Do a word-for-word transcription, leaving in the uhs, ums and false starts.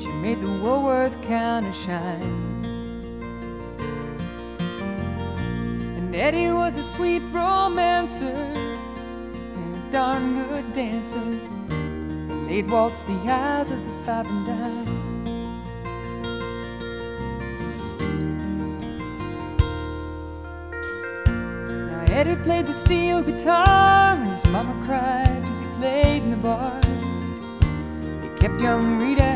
she made the Woolworth counter shine. And Eddie was a sweet romancer and a darn good dancer. And they'd waltz the aisles of the five and dime. Eddie played the steel guitar, and his mama cried as he played in the bars. He kept young Rita